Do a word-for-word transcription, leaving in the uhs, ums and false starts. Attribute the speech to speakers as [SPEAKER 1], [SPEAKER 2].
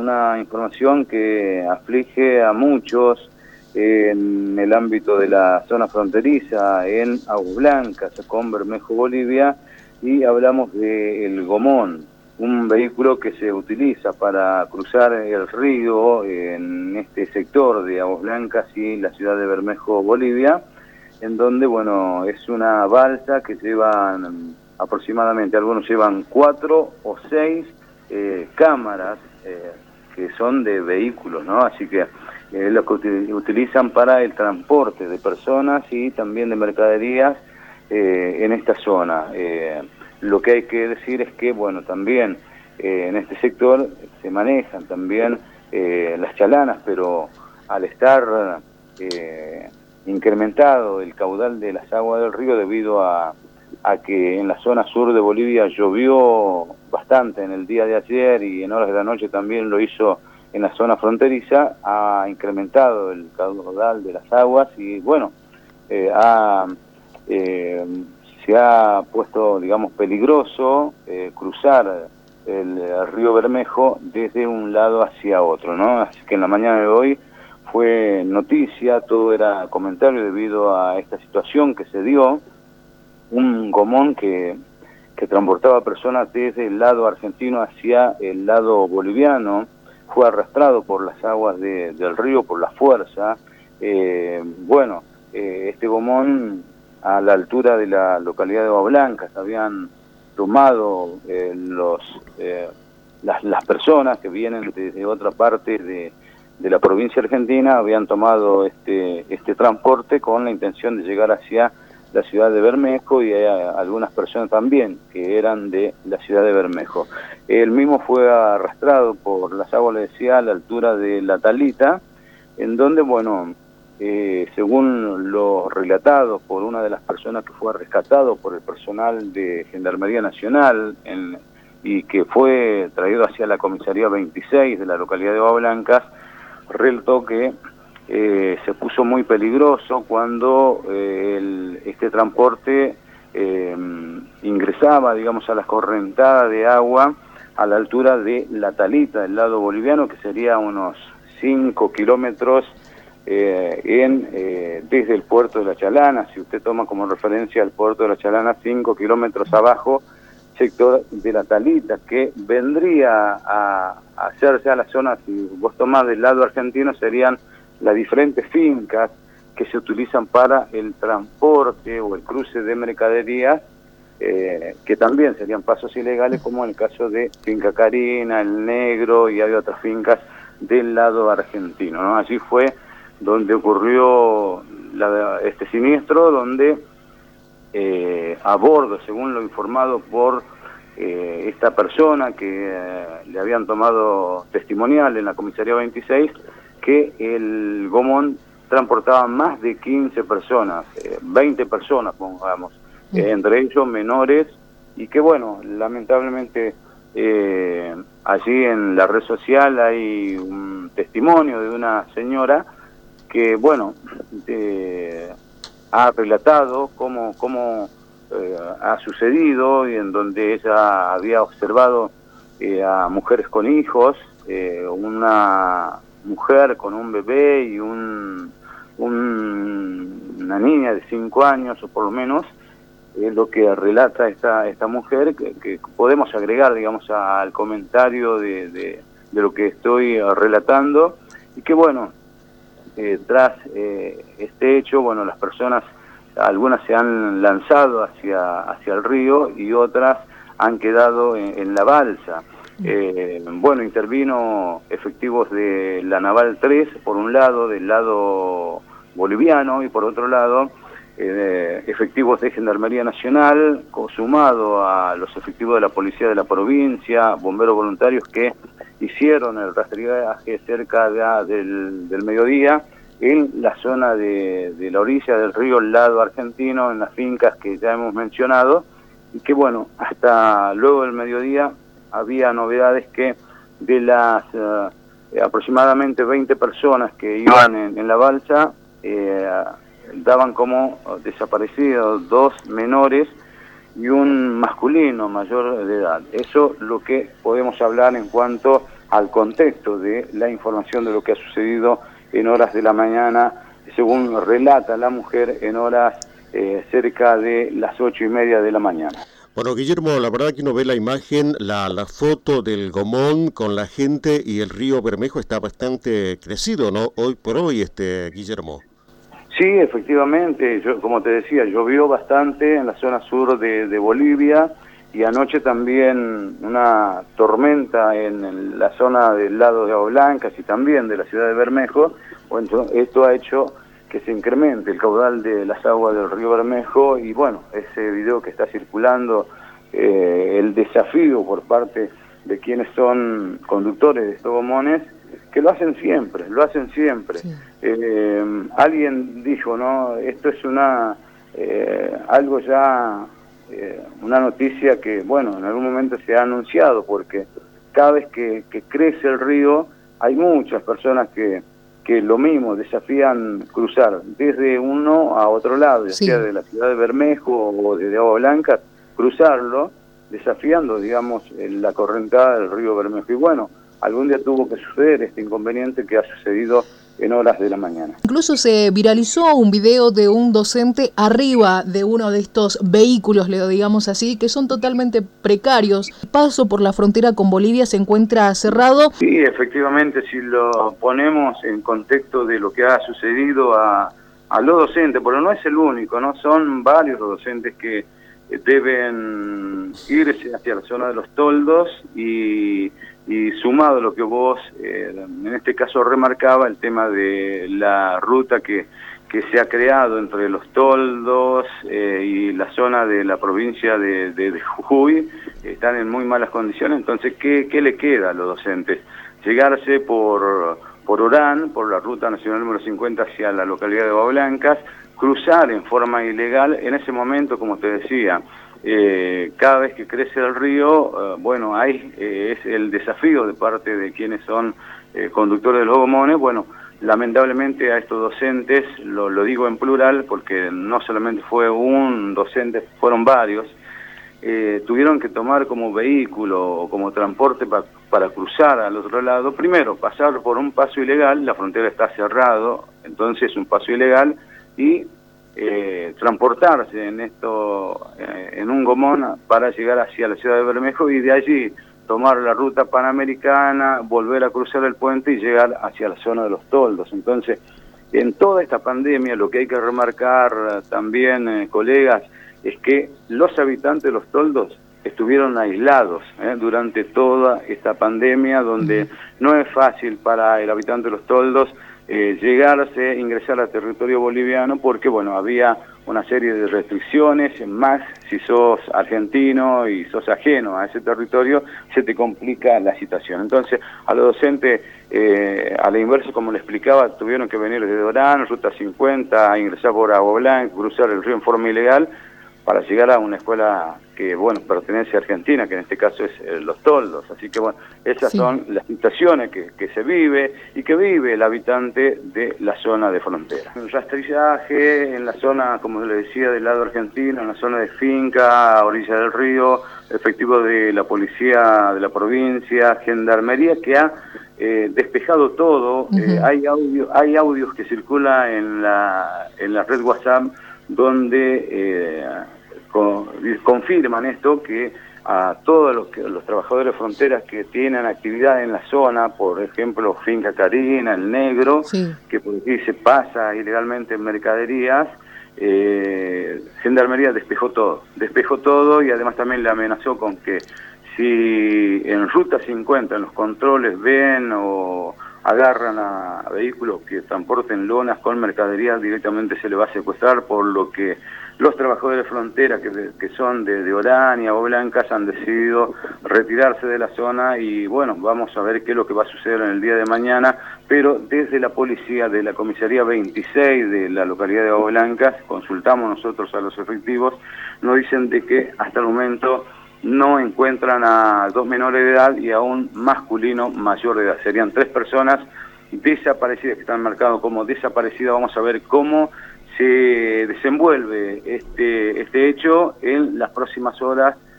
[SPEAKER 1] una información que aflige a muchos en el ámbito de la zona fronteriza, en Aguas Blancas, con Bermejo, Bolivia, y hablamos del gomón, un vehículo que se utiliza para cruzar el río en este sector de Aguas Blancas y la ciudad de Bermejo, Bolivia, en donde, bueno, es una balsa que llevan aproximadamente, algunos llevan cuatro o seis eh, cámaras eh, que son de vehículos, ¿no? Así que eh, lo que util utilizan para el transporte de personas y también de mercaderías eh, en esta zona. Eh, lo que hay que decir es que, bueno, también eh, en este sector se manejan también eh, las chalanas, pero al estar eh, incrementado el caudal de las aguas del río debido a, a que en la zona sur de Bolivia llovió bastante en el día de ayer y en horas de la noche también lo hizo en la zona fronteriza, ha incrementado el caudal de las aguas y bueno, eh, ha, eh, se ha puesto, digamos, peligroso eh, cruzar el, el río Bermejo desde un lado hacia otro, ¿no? Así que en la mañana de hoy fue noticia, todo era comentario debido a esta situación que se dio, un gomón que, que transportaba personas desde el lado argentino hacia el lado boliviano, fue arrastrado por las aguas de, del río, por la fuerza. Eh, bueno, eh, este gomón a la altura de la localidad de Aguas Blancas habían tomado eh, los, eh, las, las personas que vienen desde otra parte de, de la provincia argentina, habían tomado este, este transporte con la intención de llegar hacia la ciudad de Bermejo y hay algunas personas también que eran de la ciudad de Bermejo. El mismo fue arrastrado por las aguas, le decía, a la altura de La Talita, en donde, bueno, eh, según lo relatado por una de las personas que fue rescatado por el personal de Gendarmería Nacional en, y que fue traído hacia la comisaría veintiséis de la localidad de Aguas Blancas, relató que Eh, se puso muy peligroso cuando eh, el, este transporte eh, ingresaba, digamos, a la correntada de agua a la altura de La Talita, del lado boliviano, que sería unos cinco kilómetros eh, en, eh, desde el puerto de La Chalana. Si usted toma como referencia el puerto de La Chalana, cinco kilómetros abajo, sector de La Talita, que vendría a, a hacerse a la zona, si vos tomás del lado argentino, serían las diferentes fincas que se utilizan para el transporte o el cruce de mercaderías, eh, que también serían pasos ilegales, como en el caso de Finca Carina, El Negro, y hay otras fincas del lado argentino, ¿no? Allí fue donde ocurrió la, este siniestro, donde eh, a bordo, según lo informado por eh, esta persona que eh, le habían tomado testimonial en la comisaría veintiséis, que el gomón transportaba más de quince personas, eh, veinte personas, pongamos, eh, entre ellos menores, y que bueno, lamentablemente eh, allí en la red social hay un testimonio de una señora que, bueno, eh, ha relatado cómo, cómo eh, ha sucedido y en donde ella había observado eh, a mujeres con hijos, eh, una mujer con un bebé y un, un, una niña de cinco años o por lo menos, es lo que relata esta esta mujer, que, que podemos agregar, digamos, al comentario de, de, de lo que estoy relatando, y que bueno, eh, tras eh, este hecho, bueno, las personas, algunas se han lanzado hacia, hacia el río y otras han quedado en, en la balsa. Eh, bueno, intervino efectivos de la Naval tres, por un lado, del lado boliviano, y por otro lado, eh, efectivos de Gendarmería Nacional, sumado a los efectivos de la Policía de la provincia, bomberos voluntarios que hicieron el rastrillaje cerca de, del, del mediodía, en la zona de, de la orilla del río, el lado argentino, en las fincas que ya hemos mencionado, y que bueno, hasta luego del mediodía había novedades que de las uh, aproximadamente veinte personas que iban en, en la balsa, eh, daban como desaparecidos dos menores y un masculino mayor de edad. Eso lo que podemos hablar en cuanto al contexto de la información de lo que ha sucedido en horas de la mañana, según relata la mujer, en horas eh, cerca de las ocho y media de la mañana.
[SPEAKER 2] Bueno, Guillermo, la verdad que uno ve la imagen, la, la foto del Gomón con la gente y el río Bermejo está bastante crecido, ¿no? Hoy por hoy, este Guillermo.
[SPEAKER 1] Sí, efectivamente, yo, como te decía, llovió bastante en la zona sur de, de Bolivia y anoche también una tormenta en, en la zona del lado de Agua Blancas y también de la ciudad de Bermejo. Bueno, esto ha hecho que se incremente el caudal de las aguas del río Bermejo y bueno, ese video que está circulando, eh, el desafío por parte de quienes son conductores de estos gomones, que lo hacen siempre, lo hacen siempre. Sí. Eh, alguien dijo, ¿no? Esto es una eh, algo ya, eh, una noticia que, bueno, en algún momento se ha anunciado, porque cada vez que, que crece el río, hay muchas personas que que lo mismo, desafían cruzar desde uno a otro lado, ya sí. sea de la ciudad de Bermejo o de Agua Blanca, cruzarlo, desafiando, digamos, la correntada del río Bermejo. Y bueno, algún día tuvo que suceder este inconveniente que ha sucedido en horas de la mañana.
[SPEAKER 3] Incluso se viralizó un video de un docente arriba de uno de estos vehículos, le digamos así, que son totalmente precarios. El paso por la frontera con Bolivia se encuentra cerrado.
[SPEAKER 1] Sí, efectivamente, si lo ponemos en contexto de lo que ha sucedido a, a los docentes, pero no es el único, ¿no? Son varios los docentes que deben irse hacia la zona de los toldos y... y sumado a lo que vos, eh, en este caso, remarcaba, el tema de la ruta que, que se ha creado entre los toldos eh, y la zona de la provincia de, de, de Jujuy, están en muy malas condiciones. Entonces, ¿qué, qué le queda a los docentes? Llegarse por, por Orán, por la ruta nacional número cincuenta hacia la localidad de Agua Blancas, cruzar en forma ilegal. En ese momento, como te decía, Eh, cada vez que crece el río, eh, bueno, hay eh, es el desafío de parte de quienes son eh, conductores de los gomones. Bueno, lamentablemente a estos docentes, lo, lo digo en plural porque no solamente fue un docente, fueron varios, eh, tuvieron que tomar como vehículo o como transporte pa, para cruzar al otro lado. Primero, pasar por un paso ilegal, la frontera está cerrado, entonces es un paso ilegal, y Eh, transportarse en esto eh, en un gomón para llegar hacia la ciudad de Bermejo y de allí tomar la ruta panamericana, volver a cruzar el puente y llegar hacia la zona de los toldos. Entonces, en toda esta pandemia, lo que hay que remarcar eh, también, eh, colegas, es que los habitantes de los toldos estuvieron aislados eh, durante toda esta pandemia, donde no es fácil para el habitante de los toldos Eh, llegarse, ingresar al territorio boliviano, porque bueno, había una serie de restricciones, más si sos argentino y sos ajeno a ese territorio, se te complica la situación. Entonces, a los docentes, eh, a la inversa, como le explicaba, tuvieron que venir desde Orán, ruta cincuenta, ingresar por Agua Blanca, cruzar el río en forma ilegal, para llegar a una escuela que, bueno, pertenece a Argentina, que en este caso es eh, Los Toldos. Así que, bueno, esas sí. son las situaciones que, que se vive y que vive el habitante de la zona de frontera. El rastrillaje en la zona, como le decía, del lado argentino, en la zona de finca, a orilla del río, efectivo de la policía de la provincia, gendarmería, que ha eh, despejado todo. Uh-huh. eh, hay, audio, hay audios que circulan en la, en la red WhatsApp, donde eh, con, confirman esto, que a todos los, los trabajadores de fronteras que tienen actividad en la zona, por ejemplo, Finca Carina, El Negro, sí. que por aquí se pasa ilegalmente en mercaderías, eh, Gendarmería despejó todo, despejó todo y además también le amenazó con que si en Ruta cincuenta en los controles ven o agarran a vehículos que transporten lonas con mercadería, directamente se le va a secuestrar, por lo que los trabajadores de frontera que, que son de, de Orán y Agua Blancas han decidido retirarse de la zona y bueno, vamos a ver qué es lo que va a suceder en el día de mañana, pero desde la policía de la comisaría veintiséis de la localidad de Agua Blancas, consultamos nosotros a los efectivos, nos dicen de que hasta el momento no encuentran a dos menores de edad y a un masculino mayor de edad. Serían tres personas desaparecidas, que están marcadas como desaparecidas. Vamos a ver cómo se desenvuelve este, este hecho en las próximas horas